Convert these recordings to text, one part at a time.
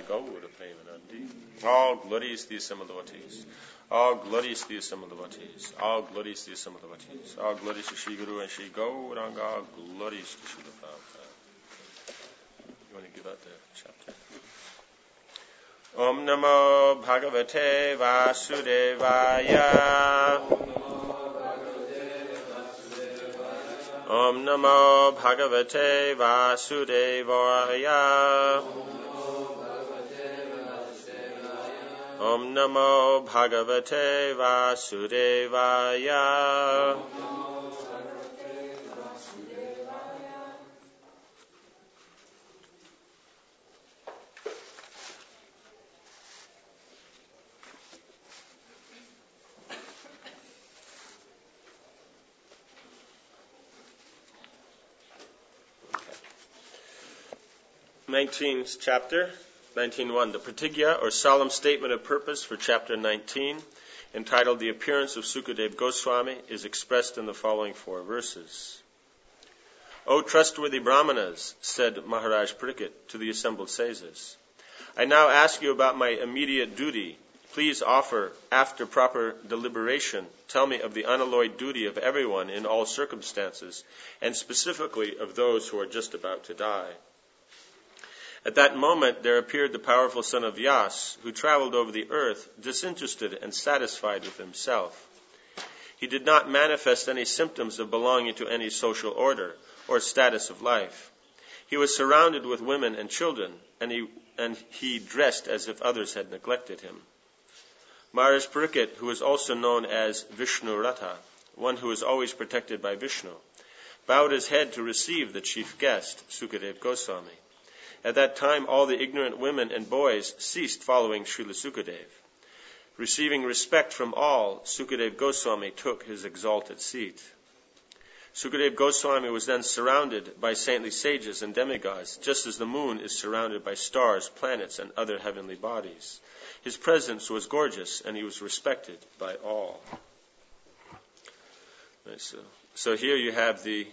Gaura Premanandi. All glories to the Similorities. All glories to the Similorities. All glories to the Similorities. All glories to Shri Guru and Shri Gauranga. All glories to Shri Prabhupada. You want to give out the chapter? Om Namo Bhagavate Vasudevaya. Om Namo Bhagavate Vasudevaya. Om Namo Bhagavate Vasudevaya. 19th chapter, 19.1, the Pratigya, or solemn statement of purpose for chapter 19, entitled The Appearance of Sukadeva Goswami, is expressed in the following 4 verses. O trustworthy Brahmanas, said Maharaj Parikshit to the assembled sages, I now ask you about my immediate duty. Please offer, after proper deliberation, tell me of the unalloyed duty of everyone in all circumstances, and specifically of those who are just about to die. At that moment there appeared the powerful son of Vyas, who traveled over the earth, disinterested and satisfied with himself. He did not manifest any symptoms of belonging to any social order or status of life. He was surrounded with women and children, and he dressed as if others had neglected him. Maharaj Parikshit, who is also known as Vishnu Ratha, one who is always protected by Vishnu, bowed his head to receive the chief guest, Sukadeva Goswami. At that time, all the ignorant women and boys ceased following Srila Sukadeva. Receiving respect from all, Sukadeva Goswami took his exalted seat. Sukadeva Goswami was then surrounded by saintly sages and demigods, just as the moon is surrounded by stars, planets, and other heavenly bodies. His presence was gorgeous, and he was respected by all. Right, so here you have the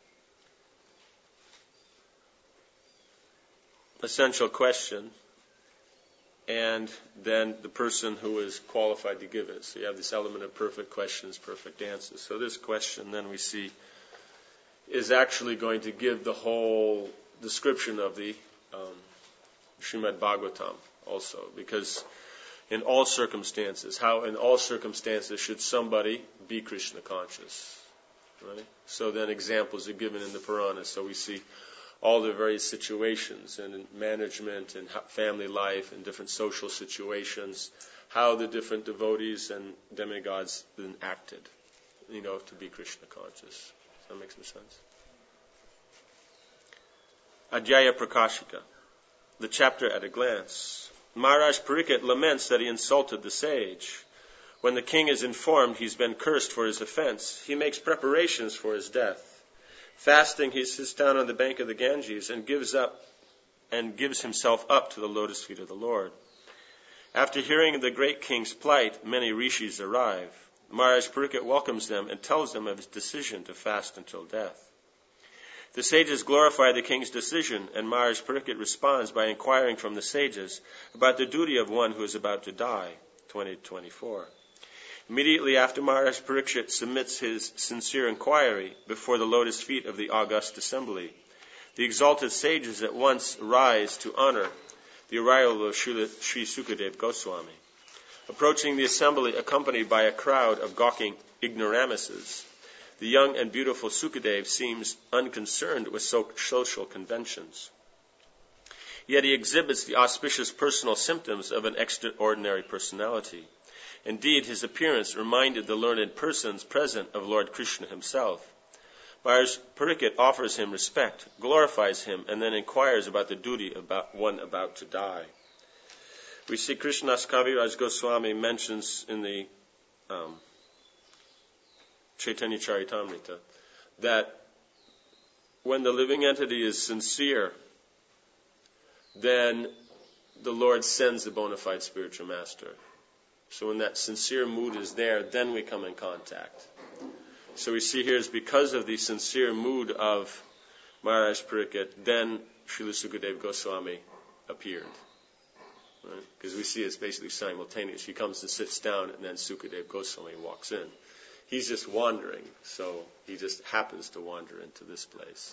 essential question, and then the person who is qualified to give it. So you have this element of perfect questions, perfect answers. So this question, then we see, is actually going to give the whole description of the Srimad Bhagavatam also, because in all circumstances, how in all circumstances should somebody be Krishna conscious? Right? So then examples are given in the Puranas. So we see all the various situations and management and family life and different social situations, how the different devotees and demigods then acted, to be Krishna conscious. Does that make some sense? Adhyaya Prakashika, the chapter at a glance. Maharaj Parikshit laments that he insulted the sage. When the king is informed he's been cursed for his offense, he makes preparations for his death. Fasting, he sits down on the bank of the Ganges and gives himself up to the lotus feet of the Lord. After hearing of the great king's plight, many rishis arrive. Maharaj Parikshit welcomes them and tells them of his decision to fast until death. The sages glorify the king's decision, and Maharaj Parikshit responds by inquiring from the sages about the duty of one who is about to die. 20-24. Immediately after Maharaj Parikshit submits his sincere inquiry before the lotus feet of the august assembly, the exalted sages at once rise to honor the arrival of Sri Sukadeva Goswami. Approaching the assembly accompanied by a crowd of gawking ignoramuses, the young and beautiful Sukadeva seems unconcerned with social conventions. Yet he exhibits the auspicious personal symptoms of an extraordinary personality. Indeed, his appearance reminded the learned persons present of Lord Krishna himself. Maharaj Parikshit offers him respect, glorifies him, and then inquires about the duty of one about to die. We see Krishnadas Kaviraj Goswami mentions in the Chaitanya Charitamrita that when the living entity is sincere, then the Lord sends the bona fide spiritual master. So when that sincere mood is there, then we come in contact. So we see here is because of the sincere mood of Maharaj Parikshit, then Srila Sukadeva Goswami appeared. Because we see it's basically simultaneous. He comes and sits down, and then Sukadeva Goswami walks in. He's just wandering, so he just happens to wander into this place.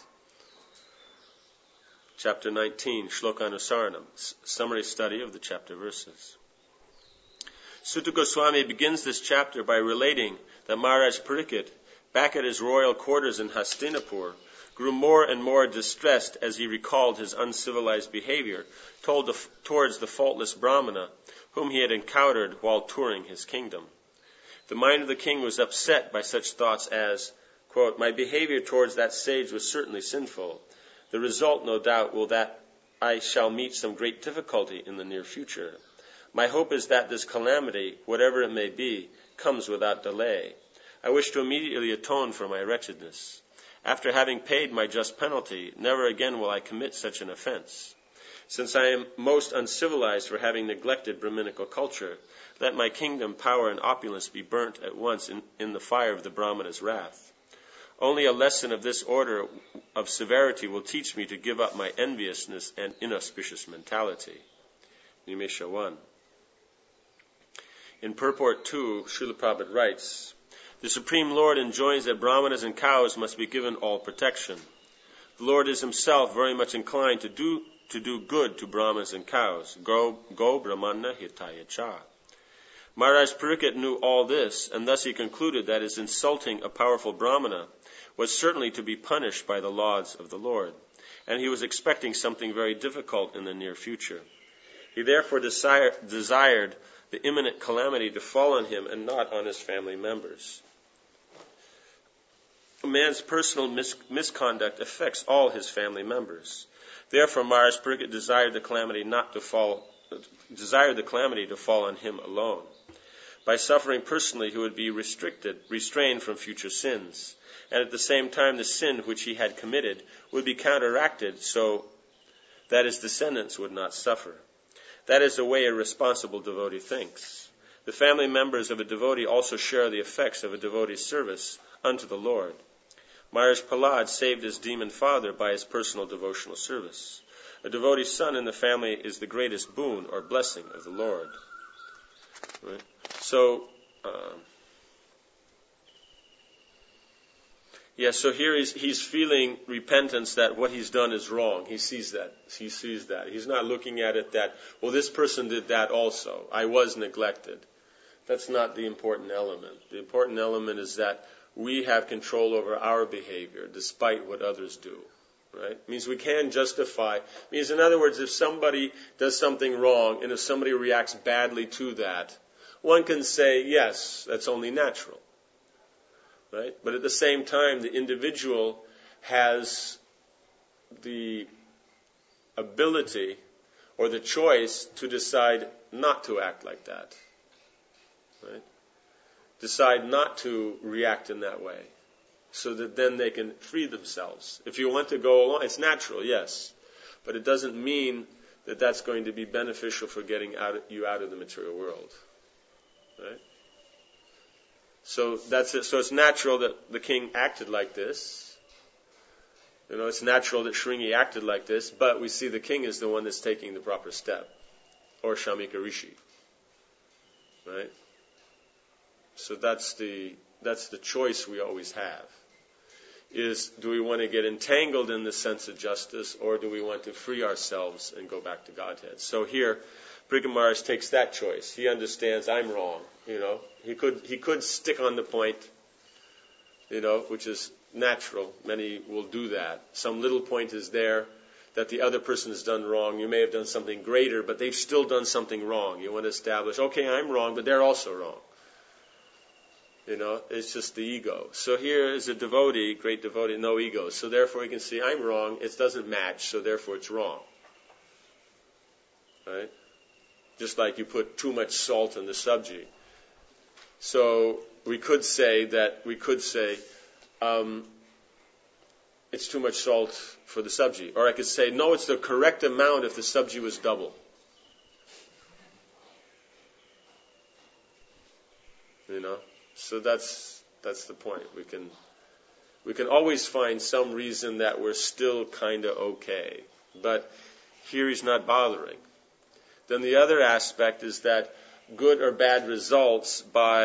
Chapter 19, Shlokanusaranam, summary study of the chapter verses. Sutta Goswami begins this chapter by relating that Maharaj Parikshit, back at his royal quarters in Hastinapur, grew more and more distressed as he recalled his uncivilized behavior towards the faultless Brahmana whom he had encountered while touring his kingdom. The mind of the king was upset by such thoughts as, quote, "My behavior towards that sage was certainly sinful. The result, no doubt, will that I shall meet some great difficulty in the near future. My hope is that this calamity, whatever it may be, comes without delay. I wish to immediately atone for my wretchedness. After having paid my just penalty, never again will I commit such an offense. Since I am most uncivilized for having neglected Brahminical culture, let my kingdom, power, and opulence be burnt at once in the fire of the Brahmana's wrath. Only a lesson of this order of severity will teach me to give up my enviousness and inauspicious mentality." Nimesha 1. In Purport 2, Srila Prabhupada writes, "The Supreme Lord enjoins that Brahmanas and cows must be given all protection. The Lord is himself very much inclined to do good to Brahmanas and cows. Go Brahmana hitaya cha." Maharaj Parikshit knew all this, and thus he concluded that his insulting a powerful Brahmana was certainly to be punished by the laws of the Lord, and he was expecting something very difficult in the near future. He therefore desired the imminent calamity to fall on him and not on his family members. A man's personal misconduct affects all his family members. Therefore, Maharaj Parikshit desired the calamity to fall on him alone. By suffering personally, he would be restrained from future sins, and at the same time the sin which he had committed would be counteracted so that his descendants would not suffer. That is the way a responsible devotee thinks. The family members of a devotee also share the effects of a devotee's service unto the Lord. Maharaj Prahlad saved his demon father by his personal devotional service. A devotee's son in the family is the greatest boon or blessing of the Lord. Right? So here he's feeling repentance that what he's done is wrong. He sees that. He's not looking at it that, well, this person did that also. I was neglected. That's not the important element. The important element is that we have control over our behavior despite what others do. Right? It means we can justify. It means, in other words, if somebody does something wrong and if somebody reacts badly to that, one can say, yes, that's only natural. Right? But at the same time, the individual has the ability or the choice to decide not to act like that. Right? Decide not to react in that way, so that then they can free themselves. If you want to go along, it's natural, yes, but it doesn't mean that that's going to be beneficial for getting you out of the material world. Right? So that's it. So it's natural that the king acted like this. It's natural that Shringi acted like this, but we see the king is the one that's taking the proper step, or Shamika Rishi. Right? So that's the choice we always have. Is, do we want to get entangled in the sense of justice, or do we want to free ourselves and go back to Godhead? So here, Parikshit Maharaj takes that choice. He understands, I'm wrong. He could stick on the point, which is natural. Many will do that. Some little point is there that the other person has done wrong. You may have done something greater, but they've still done something wrong. You want to establish, okay, I'm wrong, but they're also wrong. It's just the ego. So here is a devotee, great devotee, no ego. So therefore he can see, I'm wrong, it doesn't match, so therefore it's wrong. Right? Just like you put too much salt in the sabji. So we could say it's too much salt for the sabji. Or I could say, no, it's the correct amount if the sabji was double. So that's the point. We can always find some reason that we're still kind of okay. But here he's not bothering. then the other aspect is that good or bad results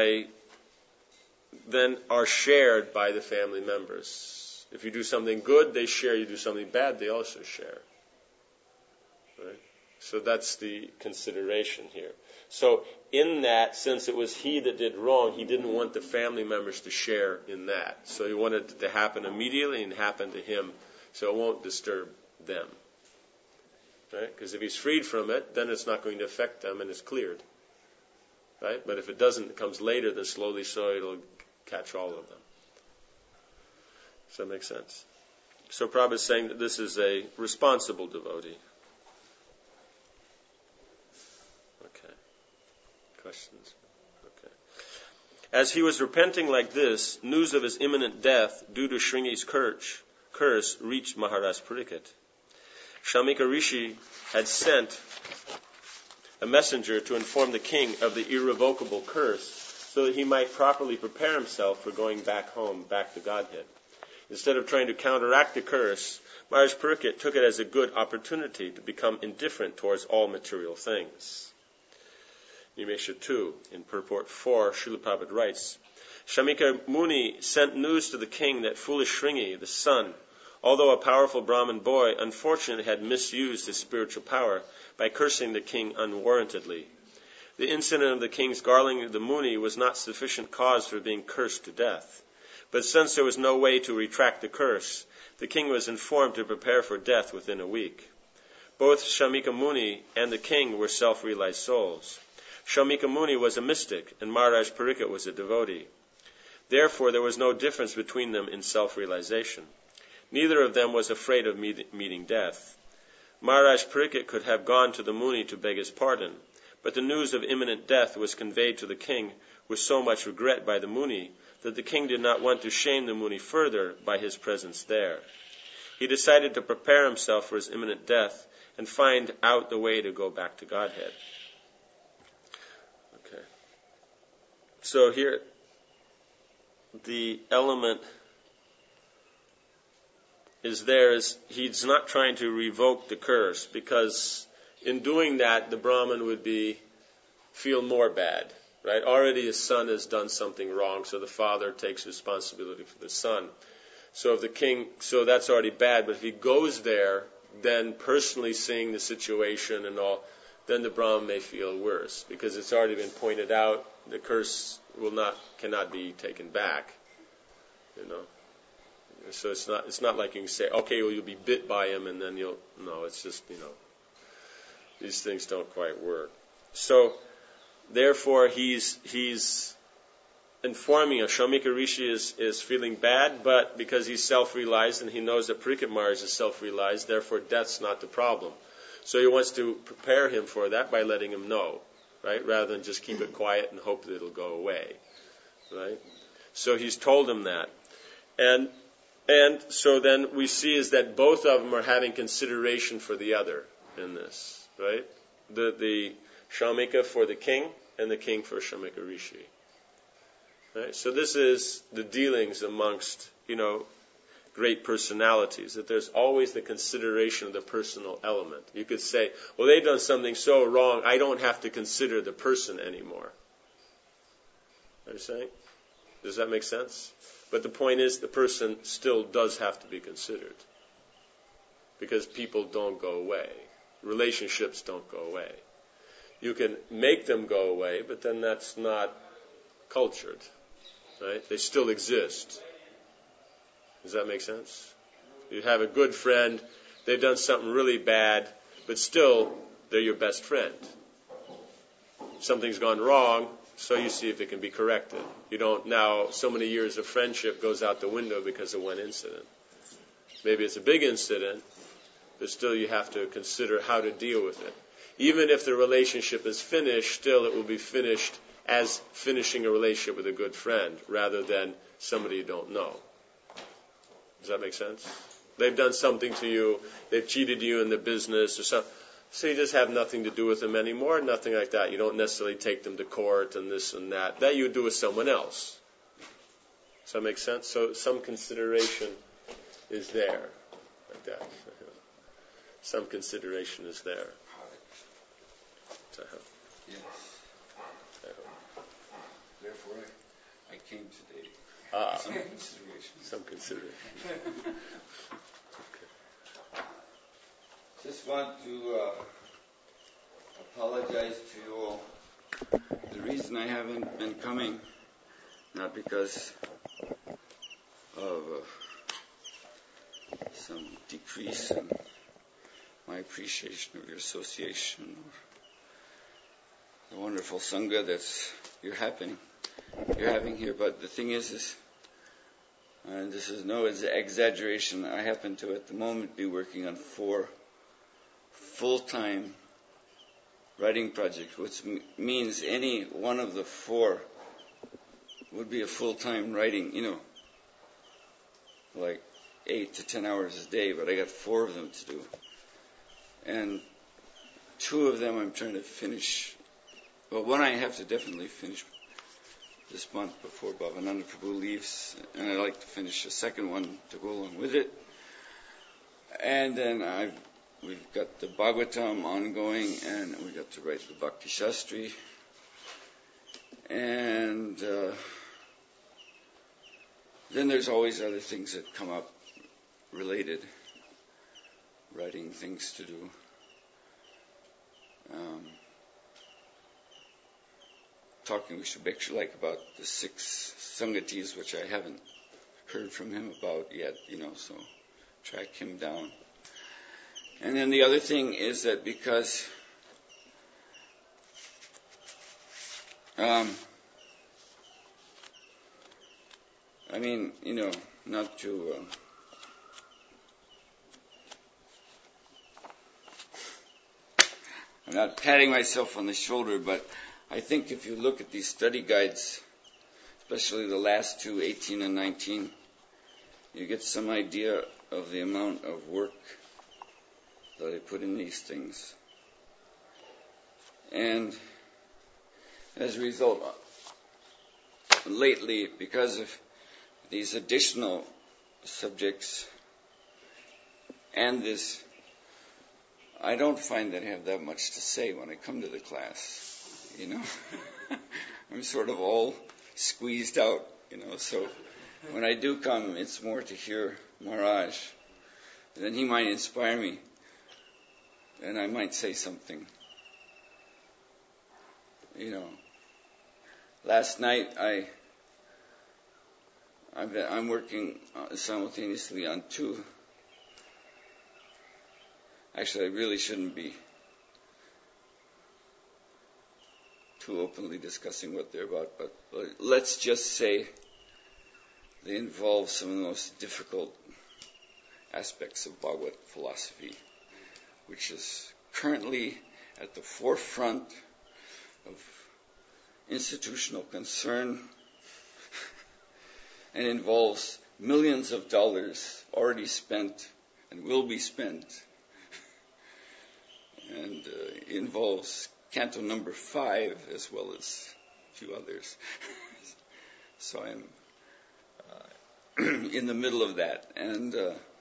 then are shared by the family members. If you do something good, they share. You do something bad, they also share. Right? So that's the consideration here. So in that, since it was he that did wrong, he didn't want the family members to share in that. So he wanted it to happen immediately and happen to him, so it won't disturb them. Right? Because if he's freed from it, then it's not going to affect them and it's cleared. Right? But if it doesn't, it comes later, then slowly so it'll catch all of them. Does that make sense? So Prabhupada is saying that this is a responsible devotee. Okay. Questions? Okay. As he was repenting like this, news of his imminent death due to Shringi's curse reached Maharaj Pariksit. Shamika Rishi had sent a messenger to inform the king of the irrevocable curse so that he might properly prepare himself for going back home, back to Godhead. Instead of trying to counteract the curse, Maharaj Pariksit took it as a good opportunity to become indifferent towards all material things. Nimesha 2, in Purport 4, Srila Prabhupada writes, Shamika Muni sent news to the king that foolish Shringi, the son, although a powerful Brahmin boy, unfortunately had misused his spiritual power by cursing the king unwarrantedly. The incident of the king's garlanding the Muni was not sufficient cause for being cursed to death. But since there was no way to retract the curse, the king was informed to prepare for death within a week. Both Shamika Muni and the king were self-realized souls. Shamika Muni was a mystic, and Maharaj Pariksit was a devotee. Therefore, there was no difference between them in self-realization. Neither of them was afraid of meeting death. Maharaj Pariksit could have gone to the Muni to beg his pardon, but the news of imminent death was conveyed to the king with so much regret by the Muni that the king did not want to shame the Muni further by his presence there. He decided to prepare himself for his imminent death and find out the way to go back to Godhead. Okay. So here, the element is he's not trying to revoke the curse, because in doing that, the Brahmin would feel more bad, right? Already his son has done something wrong, so the father takes responsibility for the son. So that's already bad, but if he goes there, then personally seeing the situation and all, then the Brahmin may feel worse, because it's already been pointed out, the curse cannot be taken back, So it's not like you can say, okay, well, you'll be bit by him, and then it's just, these things don't quite work. So, therefore, he's informing us. Shamika Rishi is feeling bad, but because he's self-realized and he knows that Pariksit Maharaj is self-realized, therefore death's not the problem. So he wants to prepare him for that by letting him know, right? Rather than just keep it quiet and hope that it'll go away, right? So he's told him that. And so then we see is that both of them are having consideration for the other in this, right? The Shamika for the king and the king for Shamika Rishi. Right? So this is the dealings amongst, great personalities, that there's always the consideration of the personal element. You could say, well, they've done something so wrong, I don't have to consider the person anymore. Understand? Does that make sense? But the point is, the person still does have to be considered. Because people don't go away. Relationships don't go away. You can make them go away, but then that's not cultured. Right? They still exist. Does that make sense? You have a good friend, they've done something really bad, but still, they're your best friend. Something's gone wrong, so you see if it can be corrected. You don't now, so many years of friendship goes out the window because of one incident. Maybe it's a big incident, but still you have to consider how to deal with it. Even if the relationship is finished, still it will be finished as finishing a relationship with a good friend, rather than somebody you don't know. Does that make sense? They've done something to you, they've cheated you in the business or something. So you just have nothing to do with them anymore, nothing like that. You don't necessarily take them to court and this and that. That you do with someone else. Does that make sense? So some consideration is there, like that. Some consideration is there. Yes. Therefore, I came today. Some consideration. Some consideration. Just want to apologize to you all. The reason I haven't been coming, not because of some decrease in my appreciation of your association or the wonderful Sangha you're having here, but the thing is, and this is no exaggeration, I happen to at the moment be working on 4 full-time writing projects, which means any one of the 4 would be a full-time writing, like 8 to 10 hours a day, but I got 4 of them to do. And 2 of them I'm trying to finish. Well, one I have to definitely finish this month before Bhavananda Prabhu leaves, and I'd like to finish a second one to go along with it. And then we've got the Bhagavatam ongoing, and we got to write the Bhakti Shastri. And then there's always other things that come up related, writing things to do. Talking with Shubhekshu about the 6 Sangatis, which I haven't heard from him about yet, so track him down. And then the other thing is that because not to I'm not patting myself on the shoulder, but I think if you look at these study guides, especially the last 2, 18 and 19, you get some idea of the amount of work that I put in these things. And as a result, lately, because of these additional subjects and this, I don't find that I have that much to say when I come to the class. I'm sort of all squeezed out, so when I do come, it's more to hear Maharaj. And then he might inspire me, and I might say something. Last night I'm working simultaneously on 2. Actually, I really shouldn't be too openly discussing what they're about, but let's just say they involve some of the most difficult aspects of Bhagavad philosophy, which is currently at the forefront of institutional concern and involves millions of dollars already spent and will be spent, and involves Canto number 5 as well as a few others. So I'm in the middle of that. And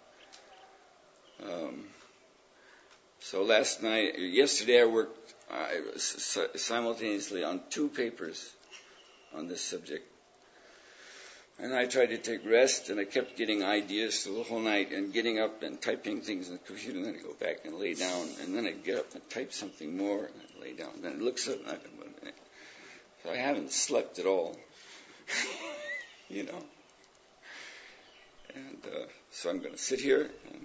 so yesterday I worked simultaneously on 2 papers on this subject. And I tried to take rest, and I kept getting ideas through the whole night and getting up and typing things in the computer, and then I'd go back and lay down, and then I'd get up and type something more, and I'd lay down. Then it looks up, so I haven't slept at all, And so I'm going to sit here and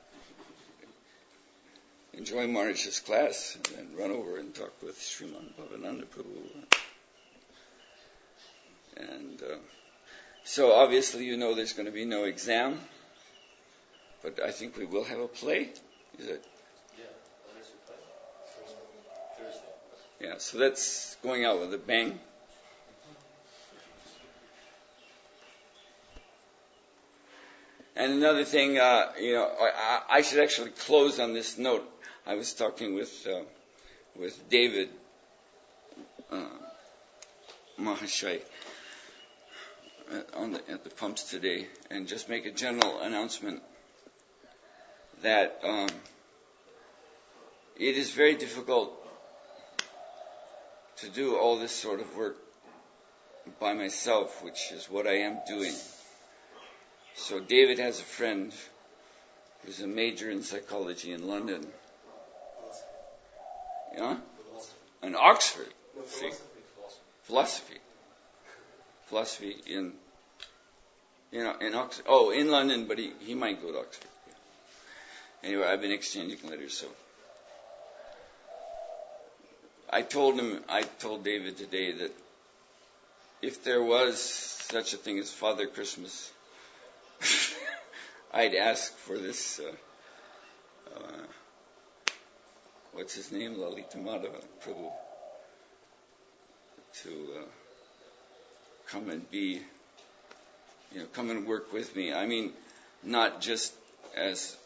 enjoy Maharaj's class, and then run over and talk with Sriman Bhavananda Prabhu. And so obviously there's going to be no exam, but I think we will have a play. Is it? Yeah, there's a play. Thursday. Yeah, so that's going out with a bang. And another thing, I should actually close on this note. I was talking with David Mahashai at the pumps today, and just make a general announcement that it is very difficult to do all this sort of work by myself, which is what I am doing. So David has a friend who's a major in psychology in London. Yeah? In Oxford. No, Philosophy. Philosophy in Oxford. Oh, in London, but he might go to Oxford. Anyway, I've been exchanging letters, so I told David today that if there was such a thing as Father Christmas, I'd ask for this, what's his name, Lalita Madhava Prabhu, to come and work with me. I mean, not just as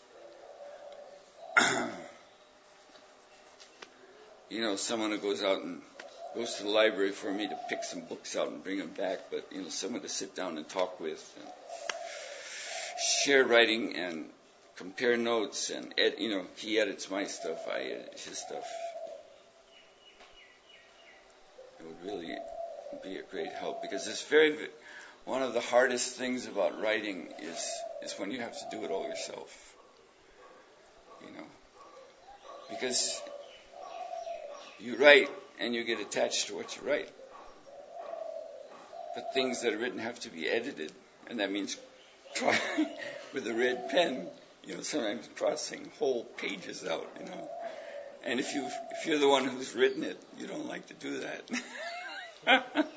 someone who goes to the library for me to pick some books out and bring them back, but someone to sit down and talk with, and share writing and compare notes, and he edits my stuff, I edit his stuff. It would really be a great help, because it's one of the hardest things about writing is when you have to do it all yourself. Because you write and you get attached to what you write. But things that are written have to be edited, and that means with a red pen, sometimes crossing whole pages out, And if you're the one who's written it, you don't like to do that.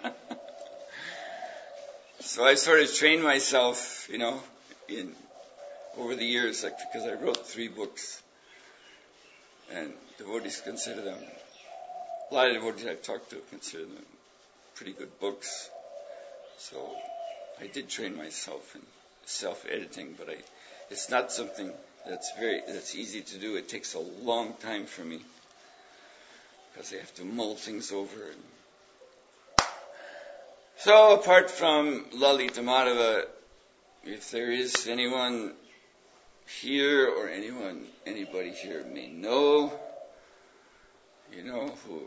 So I sort of trained myself, over the years, because I wrote 3 books, and devotees consider them. A lot of devotees I've talked to consider them pretty good books. So I did train myself in self-editing, but it's not something that's easy to do. It takes a long time for me, because I have to mull things over. So apart from Lalita Madhava, if there is anyone here or anybody here may know, who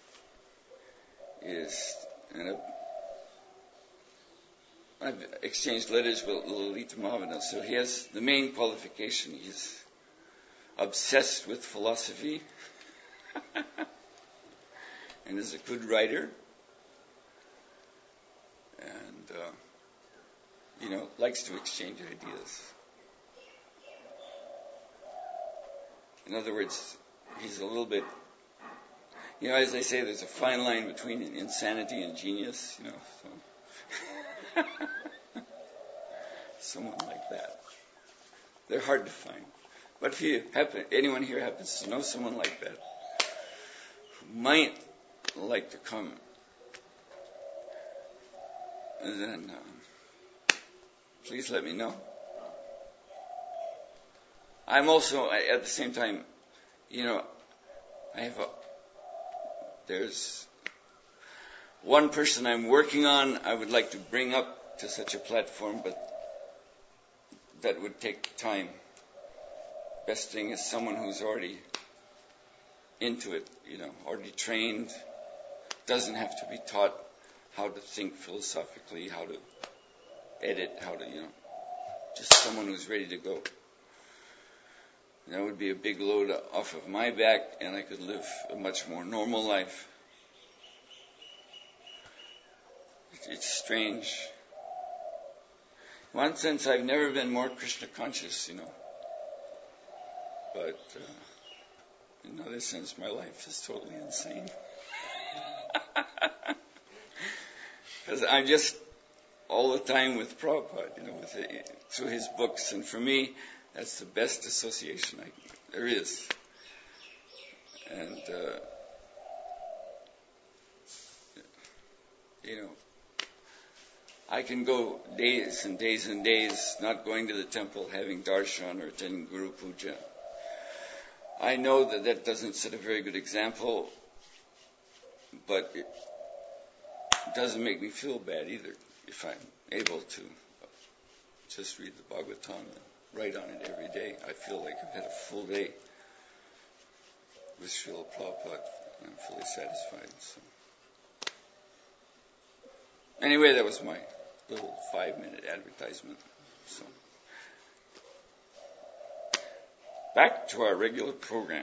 is, and I've exchanged letters with Lalita Madhava, so he has the main qualification. He's obsessed with philosophy and is a good writer, and likes to exchange ideas. In other words, he's a little bit, as they say, there's a fine line between insanity and genius, so someone like that. They're hard to find. But if anyone here happens to know someone like that, who might like to come, then please let me know. I'm also, at the same time, there's one person I'm working on I would like to bring up to such a platform, but that would take time. Best thing is someone who's already into it, already trained, doesn't have to be taught how to think philosophically, how to edit, how to, just someone who's ready to go. That would be a big load off of my back, and I could live a much more normal life. It's strange. In one sense, I've never been more Krishna conscious, But in another sense, my life is totally insane. Because I'm just all the time with Prabhupada, through his books, and for me, that's the best association there is. And, I can go days and days and days not going to the temple, having darshan or attending Guru Puja. I know that doesn't set a very good example, but it doesn't make me feel bad either if I'm able to just read the Bhagavatam and write on it every day. I feel like I've had a full day with Srila Prabhupada I'm fully satisfied. So. Anyway, that was my little 5-minute advertisement. So. Back to our regular program.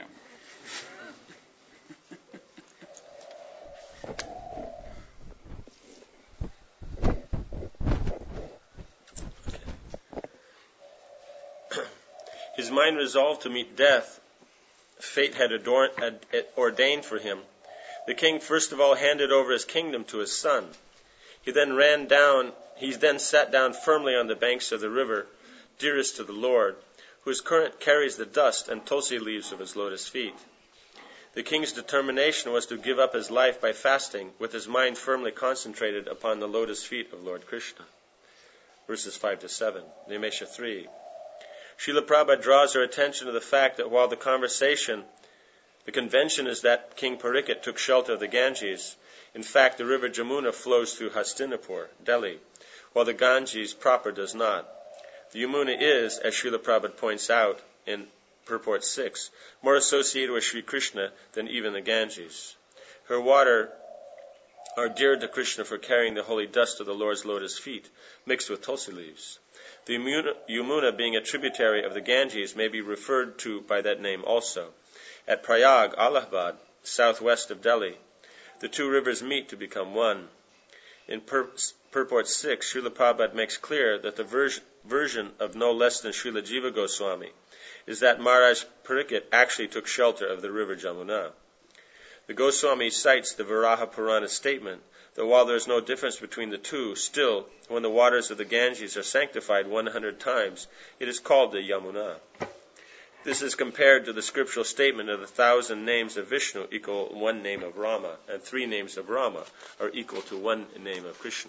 His mind resolved to meet death fate had ordained for him. The king first of all handed over his kingdom to his son. He then sat down firmly on the banks of the river, dearest to the Lord, whose current carries the dust and tulsi leaves of his lotus feet. The king's determination was to give up his life by fasting, with his mind firmly concentrated upon the lotus feet of Lord Krishna. Verses 5 to 7. Nimesha 3. Srila Prabhupada draws our attention to the fact that while the convention is that King Parikshit took shelter of the Ganges, in fact the river Jamuna flows through Hastinapur, Delhi, while the Ganges proper does not. The Yamuna is, as Srila Prabhupada points out in Purport 6, more associated with Sri Krishna than even the Ganges. Her water are dear to Krishna for carrying the holy dust of the Lord's lotus feet, mixed with tulsi leaves. The Yamuna, being a tributary of the Ganges, may be referred to by that name also. At Prayag, Allahabad, southwest of Delhi, the two rivers meet to become one. In Purport 6, Srila Prabhupada makes clear that the version of no less than Srila Jiva Goswami is that Maharaj Parikshit actually took shelter of the river Jamuna. The Goswami cites the Varaha Purana statement that while there is no difference between the two, still, when the waters of the Ganges are sanctified 100 times, it is called the Yamuna. This is compared to the scriptural statement of 1,000 names of Vishnu equal 1 name of Rama, and 3 names of Rama are equal to 1 name of Krishna.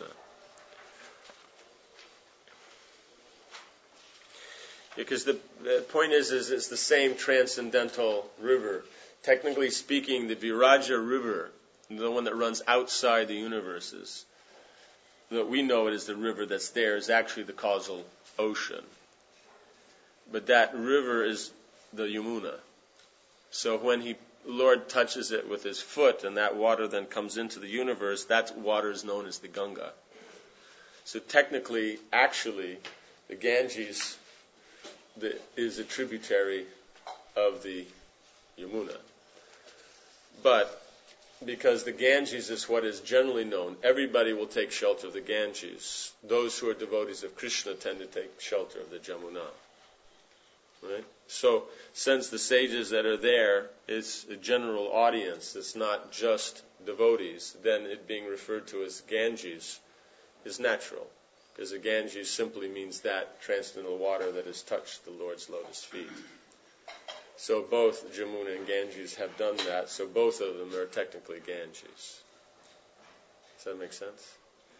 Because the point is it's the same transcendental river. Technically speaking, the Viraja River, the one that runs outside the universes, that we know it as the river that's there, is actually the causal ocean. But that river is the Yamuna. So when Lord touches it with his foot and that water then comes into the universe, that water is known as the Ganga. So technically, actually, the Ganges is a tributary of the Yamuna. But because the Ganges is what is generally known, everybody will take shelter of the Ganges. Those who are devotees of Krishna tend to take shelter of the Jamuna. Right? So, since the sages that are there is a general audience, it's not just devotees, then it being referred to as Ganges is natural. Because the Ganges simply means that transcendental water that has touched the Lord's lotus feet. So both Jamuna and Ganges have done that, so both of them are technically Ganges. Does that make sense?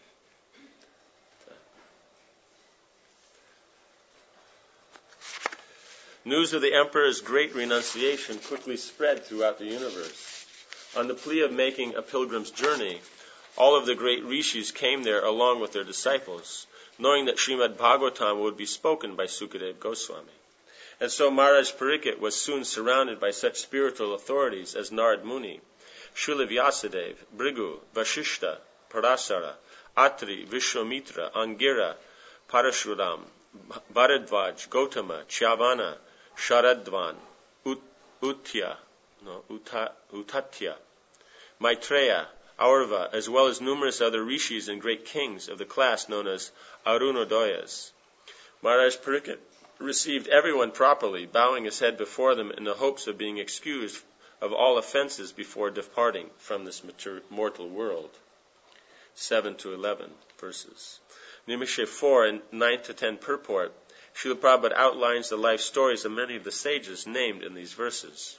News of the emperor's great renunciation quickly spread throughout the universe. On the plea of making a pilgrim's journey, all of the great rishis came there along with their disciples, knowing that Srimad Bhagavatam would be spoken by Sukadeva Goswami. And so Maharaj Parikshit was soon surrounded by such spiritual authorities as Narad Muni, Srila Vyasadeva, Bhrigu, Vasishta, Parasara, Atri, Vishwamitra, Angira, Parashuram, Bharadvaj, Gautama, Chavana, Sharadvan, Utatya, Maitreya, Aurva, as well as numerous other rishis and great kings of the class known as Arunodoyas. Maharaj Parikshit received everyone properly, bowing his head before them in the hopes of being excused of all offenses before departing from this mortal world. 7 to 11 verses. Nimishe 4 and 9 to 10 purport, Srila Prabhupada outlines the life stories of many of the sages named in these verses.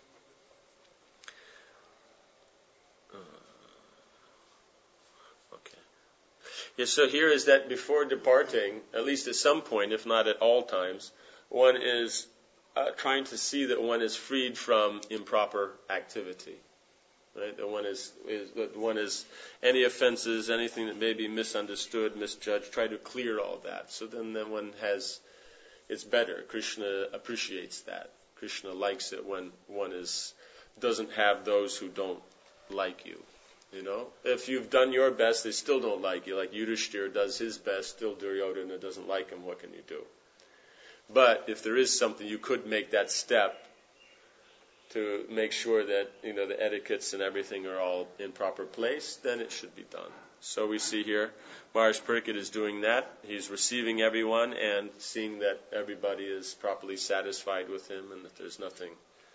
So here is that before departing, at least at some point, if not at all times, one is trying to see that one is freed from improper activity. Right? That one is any offenses, anything that may be misunderstood, misjudged, try to clear all that. So then one it's better. Krishna appreciates that. Krishna likes it when one doesn't have those who don't like you. You know, if you've done your best, they still don't like you. Like Yudhishthira does his best, still Duryodhana doesn't like him. What can you do? But if there is something, you could make that step to make sure that, you know, the etiquettes and everything are all in proper place, then it should be done. So we see here, Maharaj Parikshit is doing that. He's receiving everyone and seeing that everybody is properly satisfied with him and that there's nothing,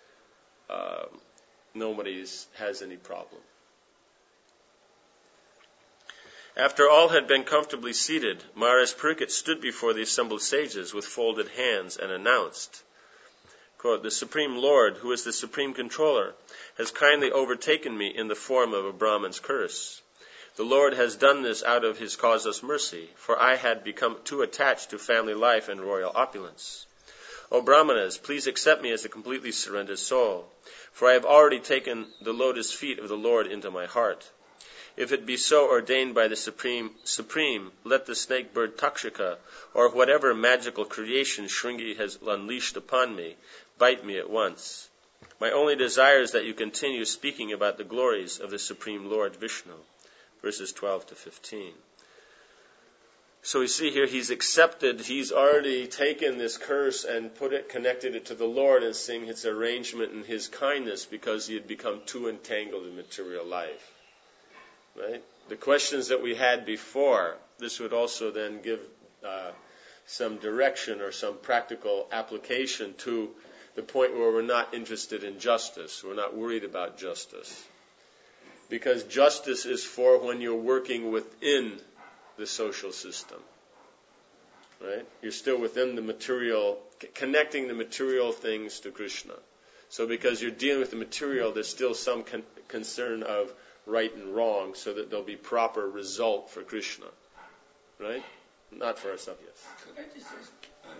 nobody has any problem. After all had been comfortably seated, Maharaj Parikshit stood before the assembled sages with folded hands and announced, quote, "The Supreme Lord, who is the Supreme Controller, has kindly overtaken me in the form of a Brahman's curse. The Lord has done this out of his causeless mercy, for I had become too attached to family life and royal opulence. O Brahmanas, please accept me as a completely surrendered soul, for I have already taken the lotus feet of the Lord into my heart. If it be so ordained by the Supreme, let the snake bird Takshaka, or whatever magical creation Shringi has unleashed upon me, bite me at once. My only desire is that you continue speaking about the glories of the Supreme Lord Vishnu." Verses 12 to 15. So we see here he's accepted, he's already taken this curse and connected it to the Lord and seeing his arrangement and his kindness because he had become too entangled in material life. Right? The questions that we had before, this would also then give some direction or some practical application to the point where we're not interested in justice. We're not worried about justice. Because justice is for when you're working within the social system. Right? You're still within the material, connecting the material things to Krishna. So because you're dealing with the material, there's still some concern of right and wrong so that there'll be proper result for Krishna. Right? Not for ourselves, yes. Could I just ask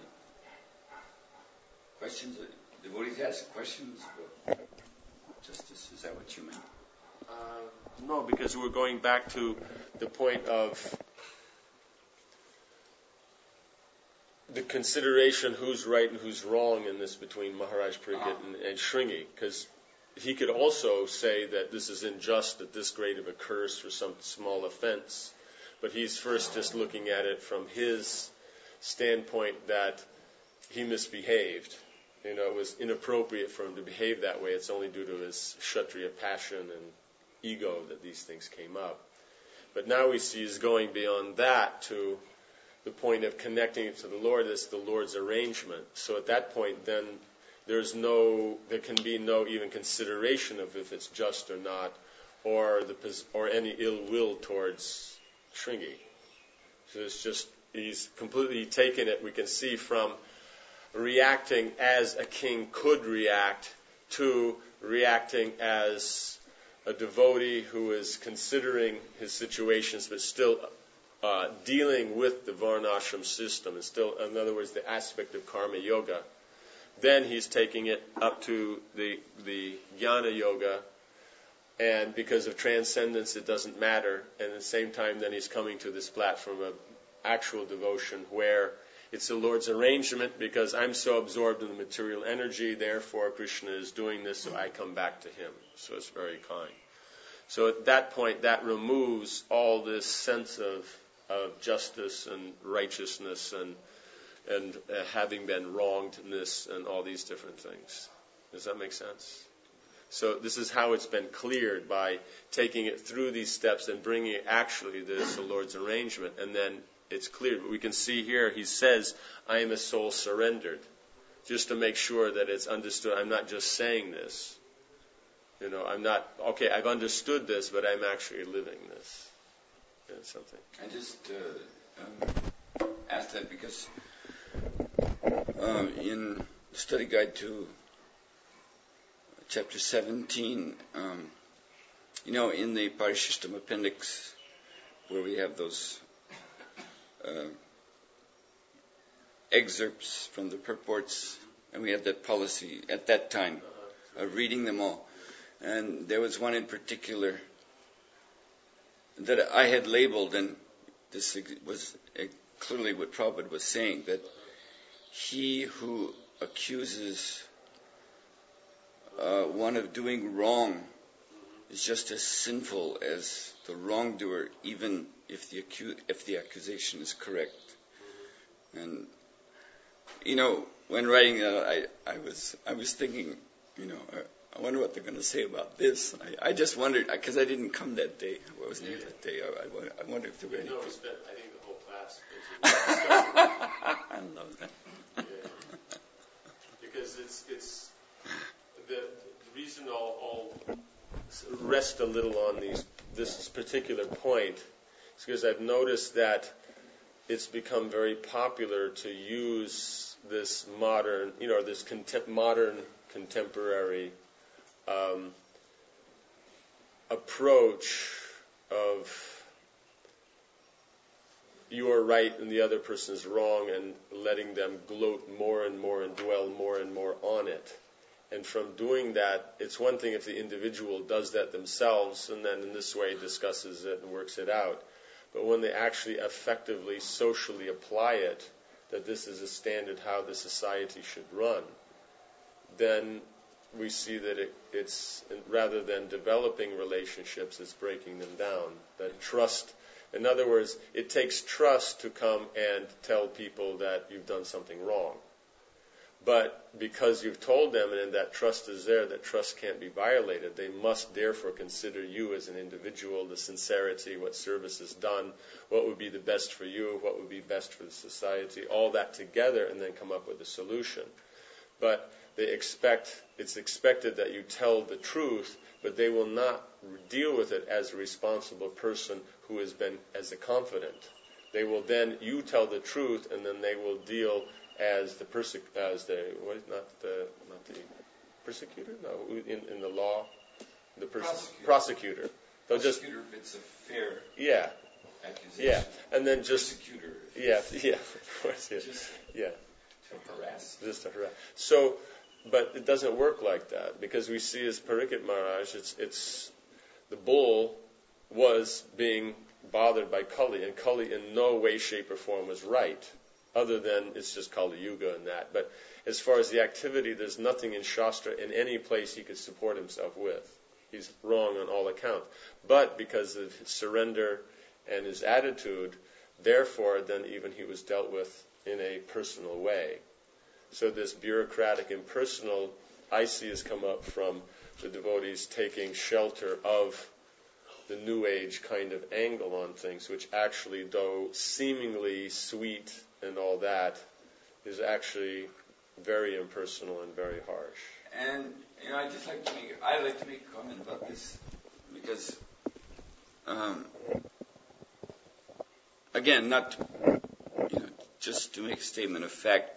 questions? Devotees ask questions about justice. Is that what you meant? No, because we're going back to the point of the consideration who's right and who's wrong in this between Maharaj Parikshit and Shringi. Because he could also say that this is unjust, that this great of a curse for some small offense. But he's first just looking at it from his standpoint that he misbehaved. You know, it was inappropriate for him to behave that way. It's only due to his Kshatriya passion and ego that these things came up. But now we see he's going beyond that to the point of connecting it to the Lord as the Lord's arrangement. So at that point, then there can be no even consideration of if it's just or not, or any ill will towards Shringi. So it's just he's completely taken it. We can see from reacting as a king could react to reacting as a devotee who is considering his situations but still dealing with the Varnashram system and still, in other words, the aspect of karma yoga. Then he's taking it up to the jnana yoga, and because of transcendence it doesn't matter, and at the same time then he's coming to this platform of actual devotion where it's the Lord's arrangement because I'm so absorbed in the material energy, therefore Krishna is doing this, so I come back to him. So it's very kind. So at that point, that removes all this sense of justice and righteousness and having been wrongedness and all these different things. Does that make sense? So this is how it's been cleared, by taking it through these steps and bringing it actually to the Lord's arrangement, and then it's cleared. But we can see here, he says, I am a soul surrendered, just to make sure that it's understood. I'm not just saying this. You know, I'm not, okay, I've understood this, but I'm actually living this. Yeah, something. I just asked that because in the study guide to chapter 17, in the Parishishtam appendix, where we have those excerpts from the purports, and we had that policy at that time of reading them all. And there was one in particular that I had labeled, and this was clearly what Prabhupada was saying, that he who accuses one of doing wrong is just as sinful as the wrongdoer, even if the accusation is correct. And when writing that, I was thinking, I wonder what they're going to say about this. I just wondered, because I didn't come that day. I wasn't here that day. I wonder if there were any. No, we spent, I think, the whole class. I love that. Yeah. Because it's the reason I'll rest a little on this particular point is because I've noticed that it's become very popular to use this modern, modern contemporary approach of you are right and the other person is wrong, and letting them gloat more and more and dwell more and more on it. And from doing that, it's one thing if the individual does that themselves and then in this way discusses it and works it out. But when they actually effectively, socially apply it, that this is a standard how the society should run, then we see that it's rather than developing relationships, it's breaking them down. That trust, in other words, it takes trust to come and tell people that you've done something wrong. But because you've told them and that trust is there, that trust can't be violated, they must therefore consider you as an individual, the sincerity, what service is done, what would be the best for you, what would be best for the society, all that together, and then come up with a solution. But it's expected that you tell the truth, but they will not deal with it as a responsible person who has been as a confidant. They will then, you tell the truth, and then they will deal as the persecutor? No, in the law, the prosecutor. They'll Prosecutor if it's a fair accusation. Yeah, and then just persecutor. of course, yeah. Just to harass. So, but it doesn't work like that, because we see as Pariksit Maharaj, it's the bull was being bothered by Kali, and Kali in no way, shape, or form was right, other than it's just Kali Yuga and that. But as far as the activity, there's nothing in Shastra in any place he could support himself with. He's wrong on all accounts. But because of his surrender and his attitude, therefore, then even he was dealt with in a personal way. So this bureaucratic, impersonal, I see has come up from the devotees taking shelter of the New Age kind of angle on things, which actually, though seemingly sweet and all that, is actually very impersonal and very harsh. And I'd like to make a comment about this, because again, not just to make a statement of fact.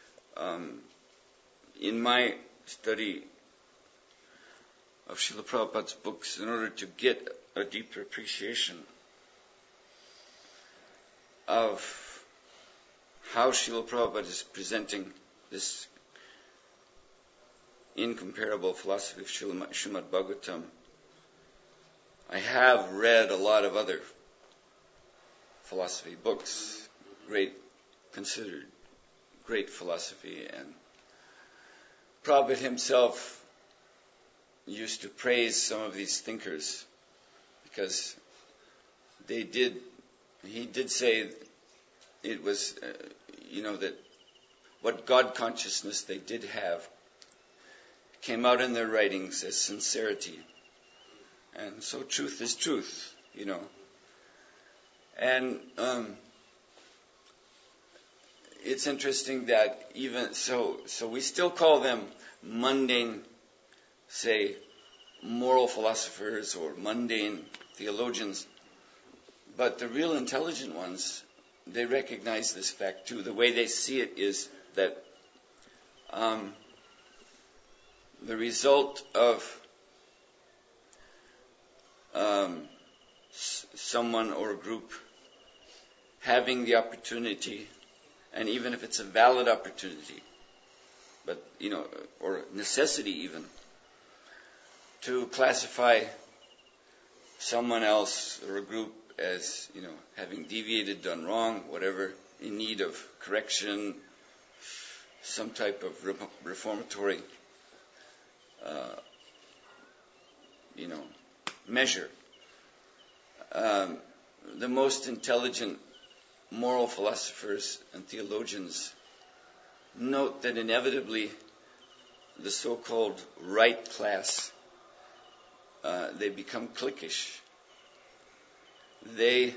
In my study of Srila Prabhupada's books, in order to get a deeper appreciation of how Srila Prabhupada is presenting this incomparable philosophy of Srimad Bhagavatam, I have read a lot of other philosophy books, considered great philosophy, and Prabhupada himself used to praise some of these thinkers because he did say it was, that what God consciousness they did have came out in their writings as sincerity. And so truth is truth, And it's interesting that even so we still call them mundane, say, moral philosophers or mundane theologians, but the real intelligent ones, they recognize this fact too. The way they see it is that the result of someone or a group having the opportunity, and even if it's a valid opportunity, but or necessity even, to classify someone else or a group as having deviated, done wrong, whatever, in need of correction, some type of reformatory measure. The most intelligent moral philosophers and theologians note that inevitably the so-called right class, they become cliquish. They,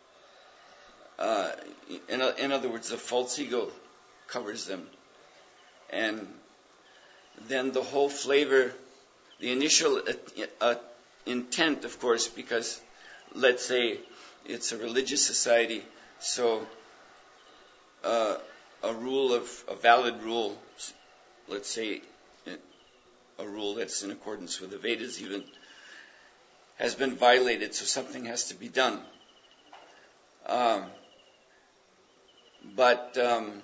in other words, the false ego covers them. And then the whole flavor, the initial intent, of course, because let's say it's a religious society, so a valid rule, let's say a rule that's in accordance with the Vedas even, has been violated, so something has to be done. But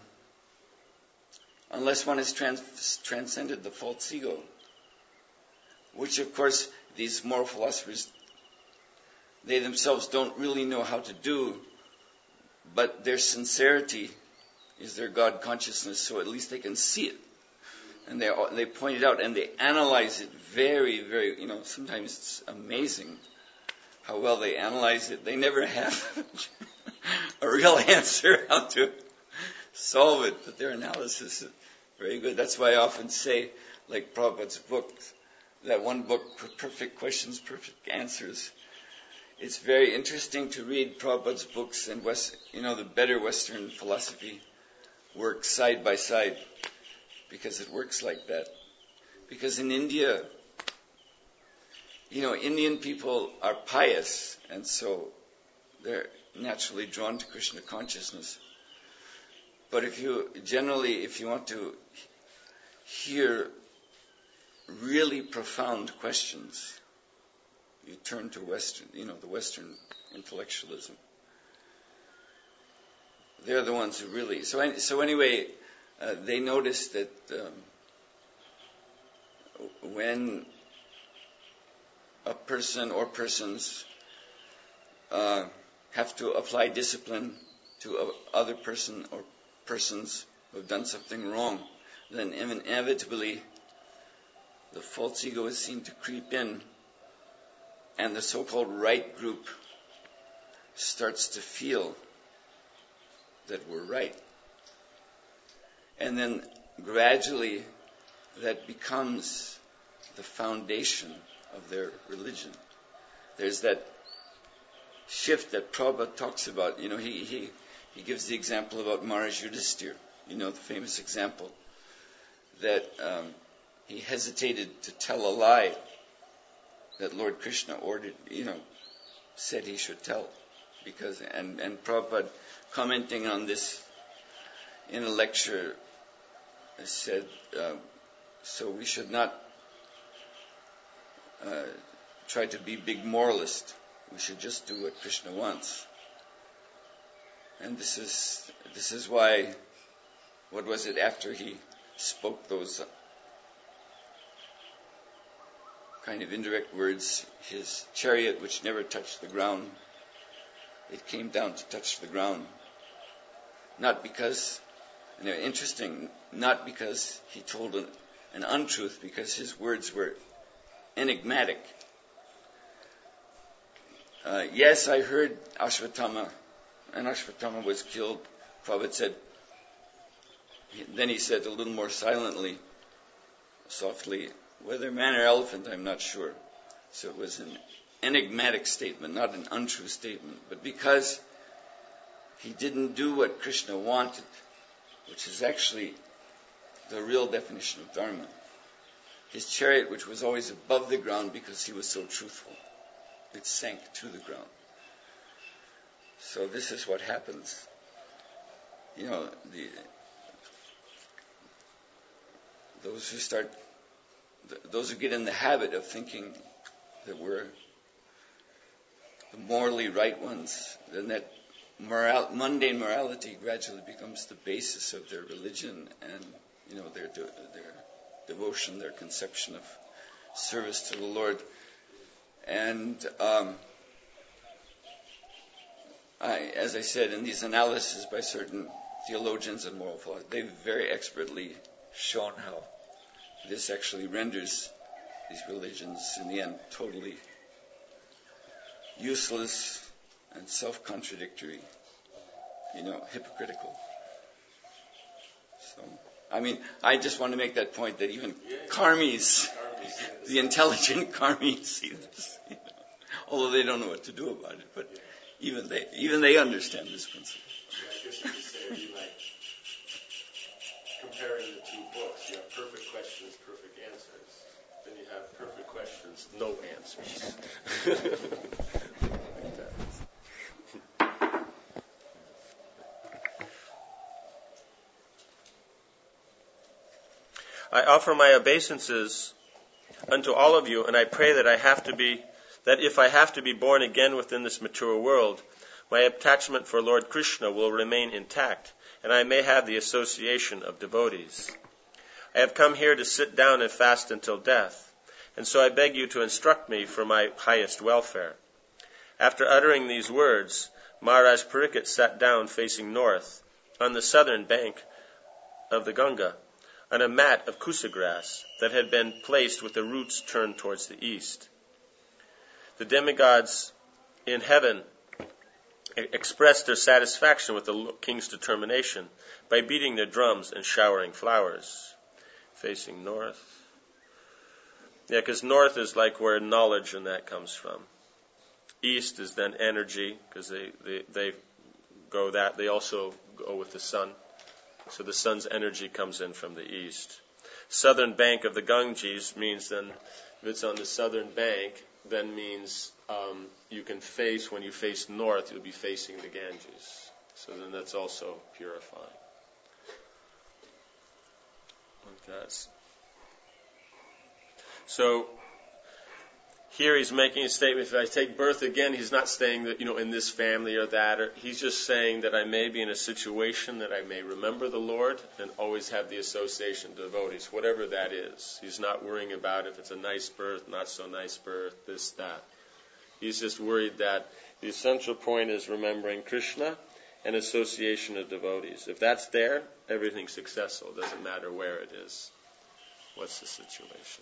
unless one has transcended the false ego, which of course these moral philosophers, they themselves don't really know how to do, but their sincerity is their God consciousness, so at least they can see it. And they point it out and they analyze it very, very, sometimes it's amazing how well they analyze it. They never have a real answer how to solve it, but their analysis is very good. That's why I often say, like Prabhupada's book, that one book, Perfect Questions, Perfect Answers. It's very interesting to read Prabhupada's books and the better Western philosophy work side by side, because it works like that. Because in India, Indian people are pious, and so they're naturally drawn to Krishna consciousness. But if you want to hear really profound questions, you turn to Western, the Western intellectualism. They're the ones who really. So anyway, they noticed that when a person or persons have to apply discipline to other person or persons who have done something wrong, then inevitably the false ego is seen to creep in, and the so-called right group starts to feel that we're right. And then gradually that becomes the foundation of their religion. There's that shift that Prabhupada talks about. He gives the example about Maharaj Yudhisthira, the famous example, that he hesitated to tell a lie that Lord Krishna ordered, said he should tell. And Prabhupada, commenting on this in a lecture, said, so we should not try to be big moralist. We should just do what Krishna wants. And this is why, what was it, after he spoke those kind of indirect words, his chariot, which never touched the ground, it came down to touch the ground. Not because, and they're interesting, not because he told an untruth, because his words were enigmatic. Yes, I heard Ashvatthama, and Ashvatthama was killed. Prabhupada said, then he said a little more silently, softly, whether man or elephant, I'm not sure. So it was an enigmatic statement, not an untrue statement. But because he didn't do what Krishna wanted, which is actually the real definition of Dharma, his chariot, which was always above the ground because he was so truthful, it sank to the ground. So this is what happens. Those who get in the habit of thinking that we're the morally right ones, then that mundane morality gradually becomes the basis of their religion and their devotion, their conception of service to the Lord. And as I said, in these analyses by certain theologians and moral philosophers, they've very expertly shown how this actually renders these religions in the end totally useless and self-contradictory, hypocritical. So, I just want to make that point that even karmis, the intelligent karmis, see this, although they don't know what to do about it, but even they understand this principle. I guess you could say it'd be like comparing the two books. You have perfect questions, perfect answers. Then you have perfect questions, no answers. I offer my obeisances unto all of you, and I pray that if I have to be born again within this material world, my attachment for Lord Krishna will remain intact, and I may have the association of devotees. I have come here to sit down and fast until death, and so I beg you to instruct me for my highest welfare. After uttering these words, Maharaj Pariksit sat down facing north, on the southern bank of the Ganga, on a mat of kusa grass that had been placed with the roots turned towards the east. The demigods in heaven expressed their satisfaction with the king's determination by beating their drums and showering flowers. Facing north. Yeah, because north is like where knowledge and that comes from. East is then energy, because they also go with the sun. So the sun's energy comes in from the east. Southern bank of the Ganges means then, if it's on the southern bank, then means you can face, when you face north, you'll be facing the Ganges. So then that's also purifying. Like that. So here he's making a statement, if I take birth again, he's not saying that, in this family or that, or he's just saying that I may be in a situation that I may remember the Lord and always have the association of devotees, whatever that is. He's not worrying about if it's a nice birth, not so nice birth, this, that. He's just worried that the essential point is remembering Krishna and association of devotees. If that's there, everything's successful. It doesn't matter where it is. What's the situation?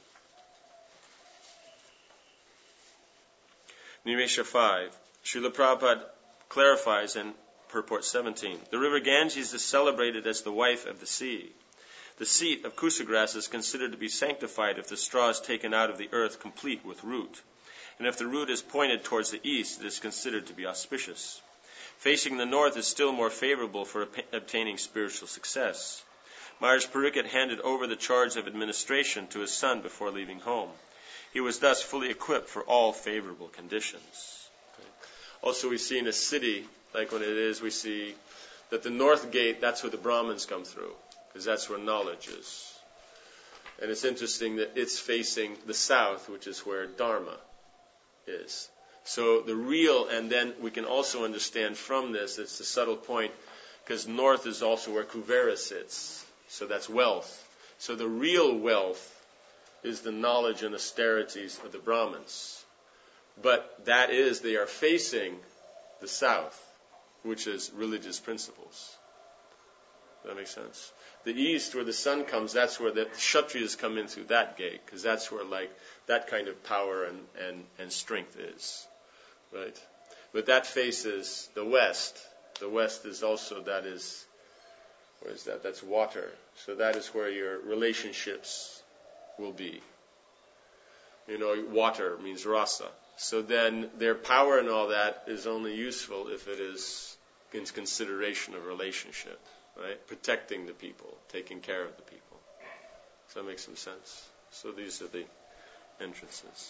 Nimesha 5. Srila Prabhupada clarifies in purport 17. The river Ganges is celebrated as the wife of the sea. The seat of kusagrass is considered to be sanctified if the straw is taken out of the earth complete with root. And if the root is pointed towards the east, it is considered to be auspicious. Facing the north is still more favorable for obtaining spiritual success. Maharaj Pariksit handed over the charge of administration to his son before leaving home. He was thus fully equipped for all favorable conditions. Okay. Also, we see in a city, like when it is, we see that the north gate, that's where the Brahmins come through, because that's where knowledge is. And it's interesting that it's facing the south, which is where Dharma is. So the real, and then we can also understand from this, it's a subtle point, because north is also where Kuvera sits. So that's wealth. So the real wealth is the knowledge and austerities of the Brahmins. But that is, they are facing the south, which is religious principles. Does that make sense? The east, where the sun comes, that's where the Kshatriyas come in through that gate, because that's where that kind of power and strength is. Right? But that faces the west. The west is also, where is that? That's water. So that is where your relationships will be. Water means rasa. So then their power and all that is only useful if it is in consideration of relationship, right? Protecting the people, taking care of the people. Does that make some sense? So these are the entrances.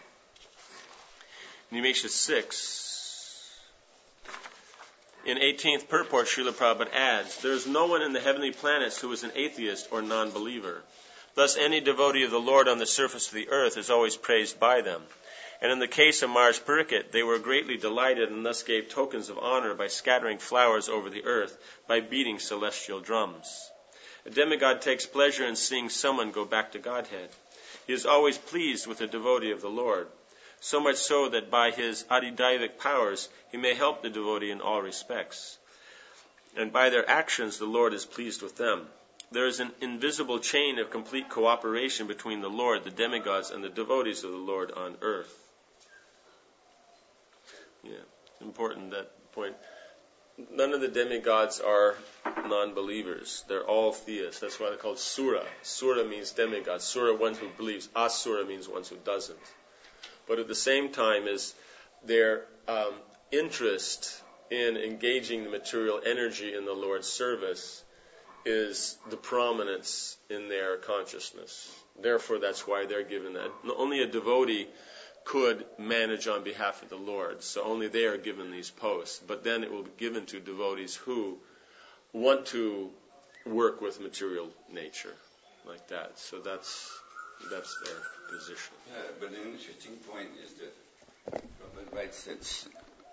Nimesha 6. In 18th purport, Srila Prabhupada adds, there is no one in the heavenly planets who is an atheist or non-believer. Thus, any devotee of the Lord on the surface of the earth is always praised by them. And in the case of Maharaj Pariksit, they were greatly delighted and thus gave tokens of honor by scattering flowers over the earth, by beating celestial drums. A demigod takes pleasure in seeing someone go back to Godhead. He is always pleased with a devotee of the Lord, so much so that by his adidaivic powers he may help the devotee in all respects. And by their actions the Lord is pleased with them. There is an invisible chain of complete cooperation between the Lord, the demigods, and the devotees of the Lord on earth. Yeah, important, that point. None of the demigods are non-believers. They're all theists. That's why they're called Sura. Sura means demigod. Sura, one who believes. Asura means one who doesn't. But at the same time is their interest in engaging the material energy in the Lord's service is the prominence in their consciousness. Therefore, that's why they're given that. Only a devotee could manage on behalf of the Lord, so only they are given these posts. But then it will be given to devotees who want to work with material nature, like that. So that's their position. Yeah, but an interesting point is that Prabhupada writes that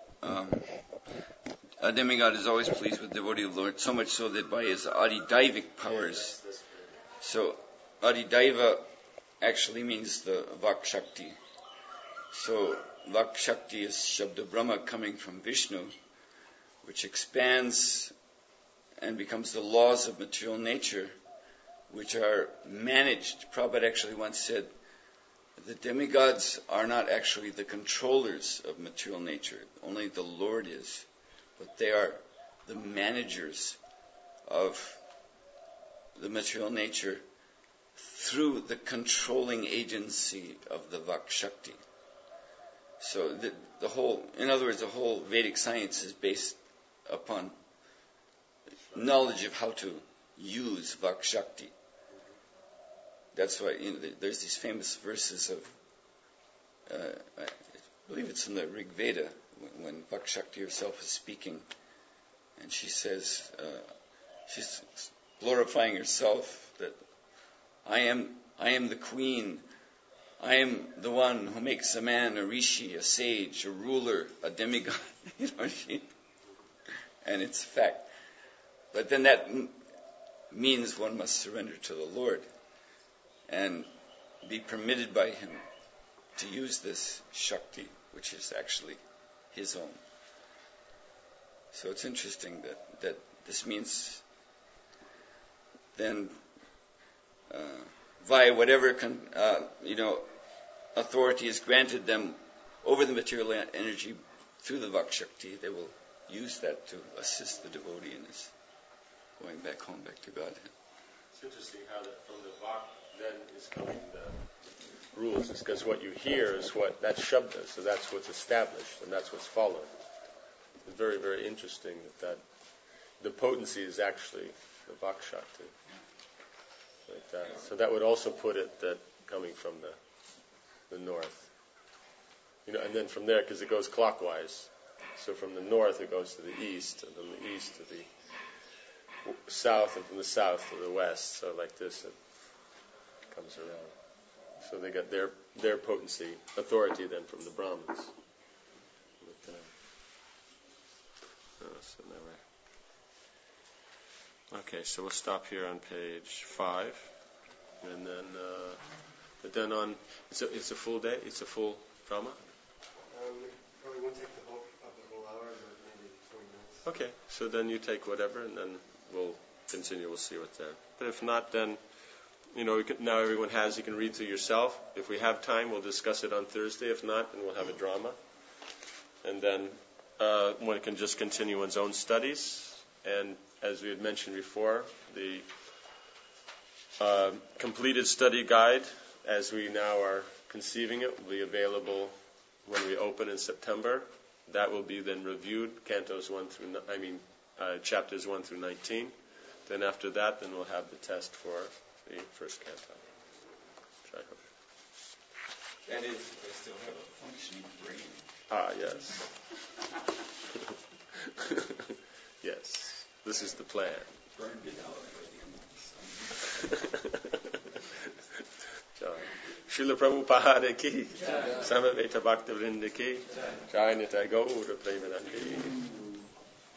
a demigod is always pleased with the devotee of the Lord, so much so that by his adidaivic powers. So adidaiva actually means the Vak Shakti. So Vak Shakti is Shabda Brahma coming from Vishnu, which expands and becomes the laws of material nature, which are managed. Prabhupada actually once said, the demigods are not actually the controllers of material nature, only the Lord is. But they are the managers of the material nature through the controlling agency of the Vak Shakti. So the whole Vedic science is based upon knowledge of how to use Vak Shakti. That's why there's these famous verses of, I believe it's in the Rig Veda, when Vak Shakti herself is speaking, and she says, she's glorifying herself, that I am the queen. I am the one who makes a man a rishi, a sage, a ruler, a demigod. And it's a fact. But then that means one must surrender to the Lord and be permitted by Him to use this Shakti, which is actually His own. So it's interesting that this means then via whatever authority is granted them over the material energy through the Vak Shakti, they will use that to assist the devotee in his going back home, back to Godhead. It's interesting how that from the Vak then is coming the rules. It's because what you hear is that's Shabda, so that's what's established and that's what's followed. It's very, very interesting that the potency is actually the Vak Shakti. Like that. So that would also put it that coming from the north. And then from there, because it goes clockwise. So from the north it goes to the east, and from the east to the south, and from the south to the west. So like this it comes around. So they got their potency, authority then from the Brahmins. So now okay, so we'll stop here on page 5, and then, but then on, it's a full day, it's a full drama? Probably won't take the whole hour, but maybe 20 minutes. Okay, so then you take whatever, and then we'll continue, we'll see what's there. But if not, then, now everyone you can read through yourself. If we have time, we'll discuss it on Thursday. If not, then we'll have a drama. And then one can just continue one's own studies. And as we had mentioned before, the completed study guide, as we now are conceiving it, will be available when we open in September. That will be then reviewed, chapters 1 through 19. Then after that, then we'll have the test for the first canto. That is, if I still have a functioning brain. Ah, yes. Yes, this is the plan. Burned it out by the end of the sun. Srila Prabhupada ki, Samaveta Bhakta Vrinda ki, Jai Nitya Gaura Premanandi.